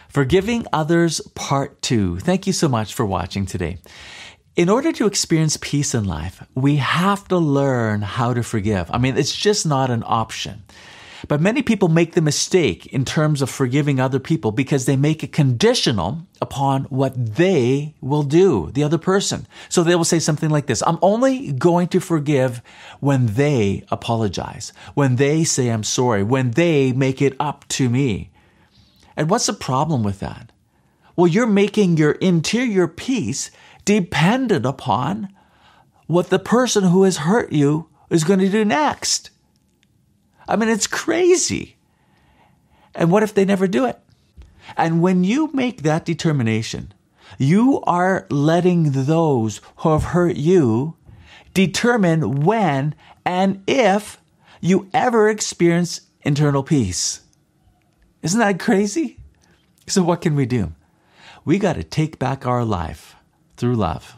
Forgiving Others, Part 2. Thank you so much for watching today. In order to experience peace in life, we have to learn how to forgive. I mean, it's just not an option. But many people make the mistake in terms of forgiving other people because they make it conditional upon what they will do, the other person. So they will say something like this: I'm only going to forgive when they apologize, when they say I'm sorry, when they make it up to me. And what's the problem with that? Well, you're making your interior peace dependent upon what the person who has hurt you is going to do next. I mean, it's crazy. And what if they never do it? And when you make that determination, you are letting those who have hurt you determine when and if you ever experience internal peace. Isn't that crazy? So what can we do? We got to take back our life through love.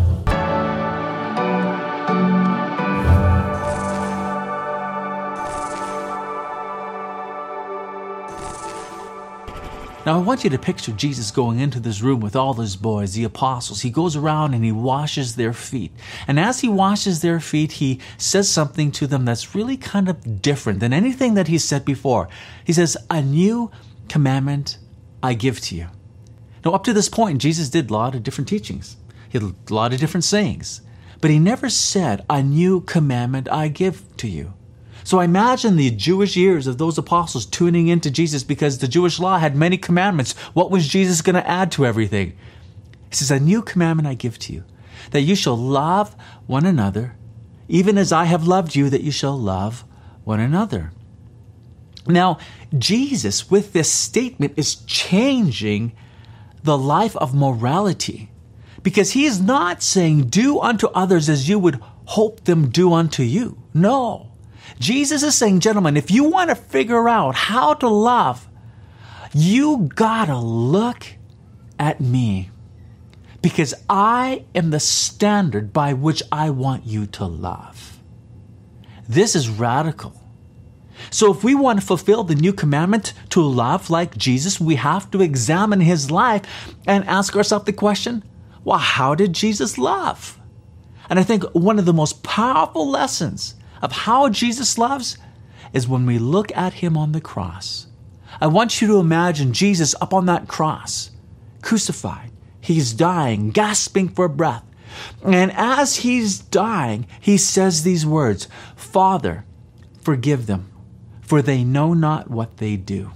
Now, I want you to picture Jesus going into this room with all his boys, the apostles. He goes around and he washes their feet. And as he washes their feet, he says something to them that's really kind of different than anything that he said before. He says, "A new commandment I give to you." Now, up to this point, Jesus did a lot of different teachings. He had a lot of different sayings. But he never said, "A new commandment I give to you." So I imagine the Jewish ears of those apostles tuning into Jesus because the Jewish law had many commandments. What was Jesus going to add to everything? He says, "A new commandment I give to you, that you shall love one another, even as I have loved you, that you shall love one another." Now, Jesus, with this statement, is changing the life of morality because he is not saying, "Do unto others as you would hope them do unto you." No. Jesus is saying, gentlemen, if you want to figure out how to love, you gotta look at me because I am the standard by which I want you to love. This is radical. So if we want to fulfill the new commandment to love like Jesus, we have to examine his life and ask ourselves the question, well, how did Jesus love? And I think one of the most powerful lessons of how Jesus loves is when we look at him on the cross. I want you to imagine Jesus up on that cross, crucified. He's dying, gasping for breath. And as he's dying, he says these words, "Father, forgive them, for they know not what they do."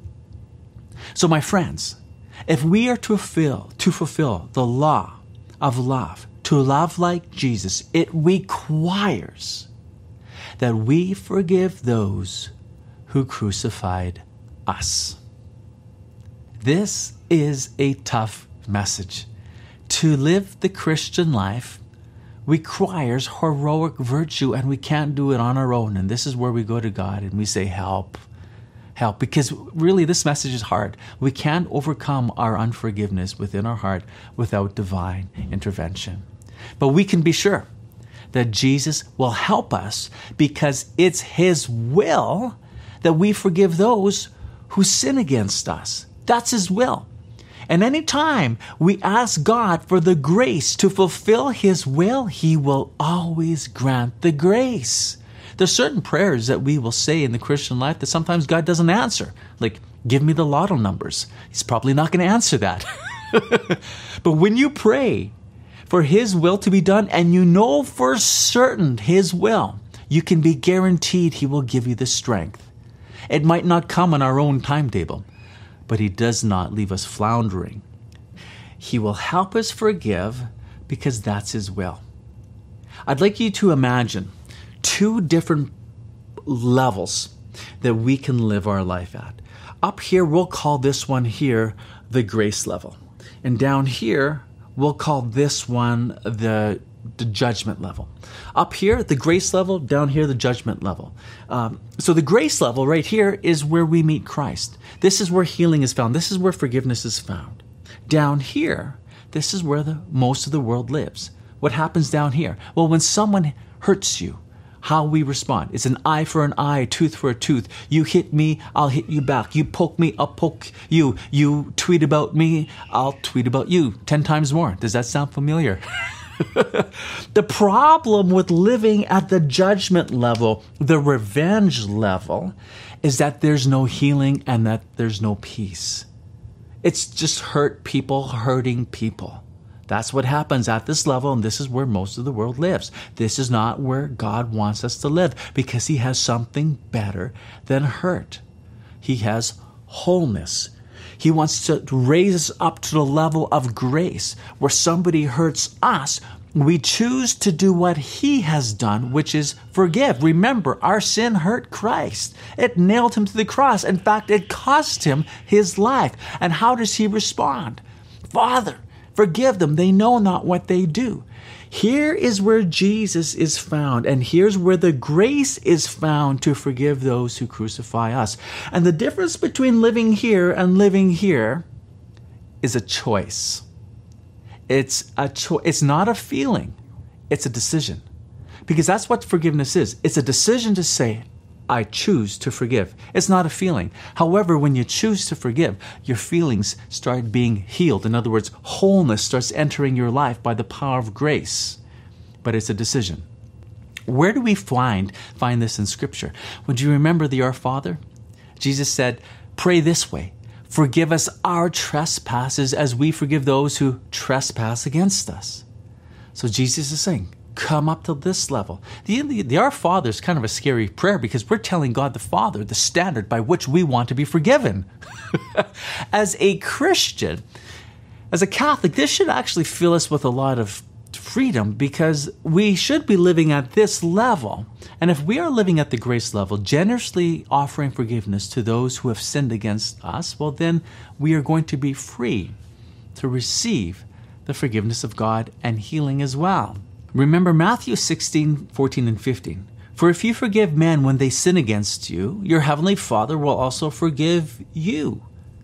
So my friends, if we are to fulfill the law of love, to love like Jesus, it requires that we forgive those who crucified us. This is a tough message. To live the Christian life requires heroic virtue, and we can't do it on our own. And this is where we go to God and we say, help, help. Because really this message is hard. We can't overcome our unforgiveness within our heart without divine intervention. But we can be sure that Jesus will help us because it's his will that we forgive those who sin against us. That's his will. And anytime we ask God for the grace to fulfill his will, he will always grant the grace. There's certain prayers that we will say in the Christian life that sometimes God doesn't answer. Like, give me the lotto numbers. He's probably not going to answer that. But when you pray for his will to be done, and you know for certain his will, you can be guaranteed he will give you the strength. It might not come on our own timetable, but he does not leave us floundering. He will help us forgive because that's his will. I'd like you to imagine two different levels that we can live our life at. Up here, we'll call this one here the grace level. And down here, we'll call this one the judgment level. Up here, the grace level. Down here, the judgment level. So the grace level right here is where we meet Christ. This is where healing is found. This is where forgiveness is found. Down here, this is where most of the world lives. What happens down here? Well, when someone hurts you, how we respond. It's an eye for an eye, tooth for a tooth. You hit me, I'll hit you back. You poke me, I'll poke you. You tweet about me, I'll tweet about you 10 times more. Does that sound familiar? The problem with living at the judgment level, the revenge level, is that there's no healing and that there's no peace. It's just hurt people hurting people. That's what happens at this level, and this is where most of the world lives. This is not where God wants us to live, because He has something better than hurt. He has wholeness. He wants to raise us up to the level of grace, where somebody hurts us, we choose to do what He has done, which is forgive. Remember, our sin hurt Christ. It nailed Him to the cross. In fact, it cost Him His life. And how does He respond? Father, forgive them. They know not what they do. Here is where Jesus is found, and here's where the grace is found to forgive those who crucify us. And the difference between living here and living here is a choice. It's a choice. It's not a feeling. It's a decision. Because that's what forgiveness is. It's a decision to say, I choose to forgive. It's not a feeling. However, when you choose to forgive, your feelings start being healed. In other words, wholeness starts entering your life by the power of grace. But it's a decision. Where do we find this in Scripture? Would you remember the Our Father? Jesus said, pray this way. Forgive us our trespasses as we forgive those who trespass against us. So Jesus is saying, come up to this level. The Our Father is kind of a scary prayer, because we're telling God the Father the standard by which we want to be forgiven. As a Christian, as a Catholic, this should actually fill us with a lot of freedom, because we should be living at this level. And if we are living at the grace level, generously offering forgiveness to those who have sinned against us, well, then we are going to be free to receive the forgiveness of God and healing as well. Remember Matthew 16, 14, and 15. For if you forgive men when they sin against you, your heavenly Father will also forgive you.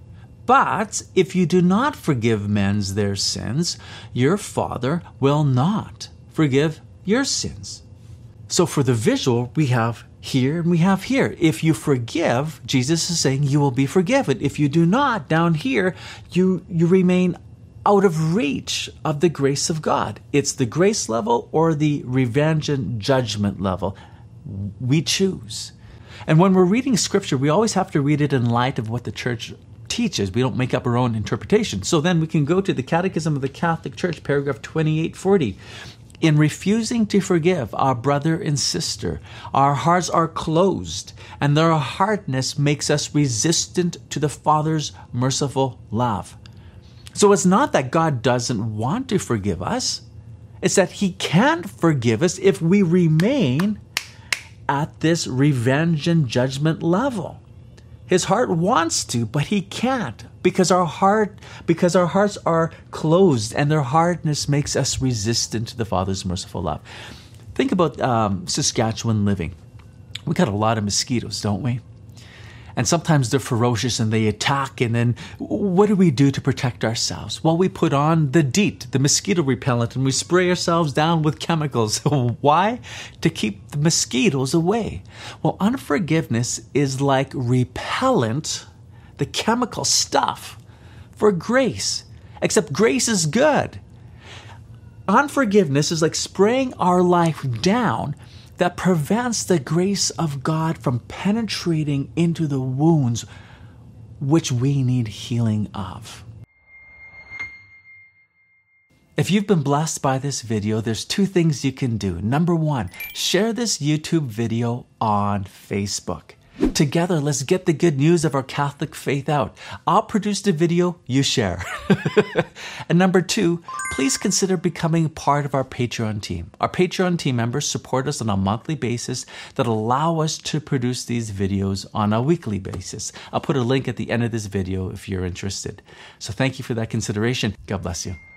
But if you do not forgive men their sins, your Father will not forgive your sins. So for the visual, we have here and we have here. If you forgive, Jesus is saying you will be forgiven. If you do not, down here, you remain out of reach of the grace of God. It's the grace level or the revenge and judgment level. We choose. And when we're reading Scripture, we always have to read it in light of what the church teaches. We don't make up our own interpretation. So then we can go to the Catechism of the Catholic Church, paragraph 2840. In refusing to forgive our brother and sister, our hearts are closed, and their hardness makes us resistant to the Father's merciful love. So it's not that God doesn't want to forgive us. It's that He can't forgive us if we remain at this revenge and judgment level. His heart wants to, but He can't, because our hearts are closed, and their hardness makes us resistant to the Father's merciful love. Think about Saskatchewan living. We got a lot of mosquitoes, don't we? And sometimes they're ferocious and they attack. And then what do we do to protect ourselves? Well, we put on the DEET, the mosquito repellent, and we spray ourselves down with chemicals. Why? To keep the mosquitoes away. Well, unforgiveness is like repellent, the chemical stuff, for grace. Except grace is good. Unforgiveness is like spraying our life down that prevents the grace of God from penetrating into the wounds which we need healing of. If you've been blessed by this video, there's 2 things you can do. Number 1, share this YouTube video on Facebook. Together, let's get the good news of our Catholic faith out. I'll produce the video, you share. And number 2, please consider becoming part of our Patreon team. Our Patreon team members support us on a monthly basis that allow us to produce these videos on a weekly basis. I'll put a link at the end of this video if you're interested. So thank you for that consideration. God bless you.